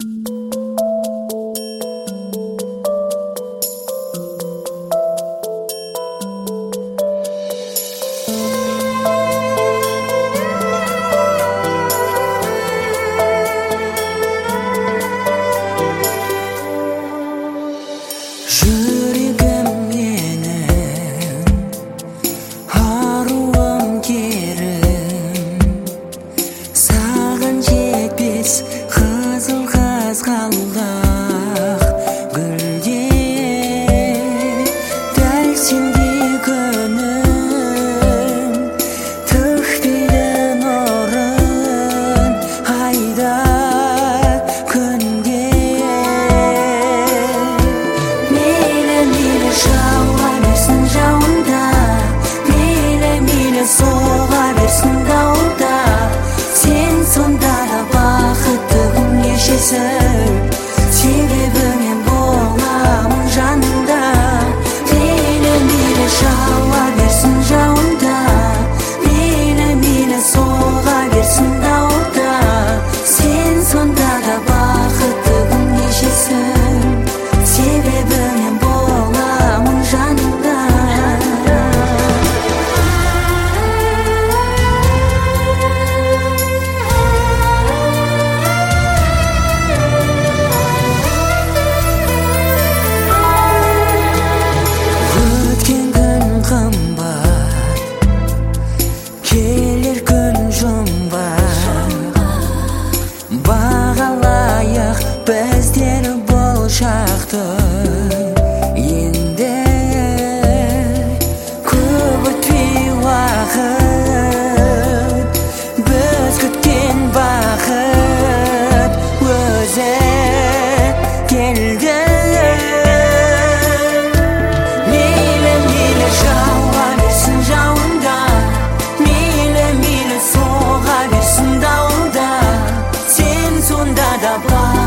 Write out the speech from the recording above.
Жүрегім менің аруым керім, саған жетпес қызыл қызғалдақ гүлде, дәл сендей күнім төкпейді нұрын айда күнде. Жауа берсін жауында, мейлі соға берсін дауылда, сен сонда да бақытты күн кешесің, себебі мен боламын жаныңда. Мейлі жауа берсін жауында, мейлі соға берсін дауылда, сен сонда да бақытты күн кешесің, себебі мен боламын жаныңда. Өткен күн қымбат, келер күн жұмбақ, бағалайық біздер бұл шақты. Енді көп өтпей уақыт, біз күткен бақыт өзі келді. Мейлі жауа берсін жауында, мейлі соға берсін дауылда, сен сонда да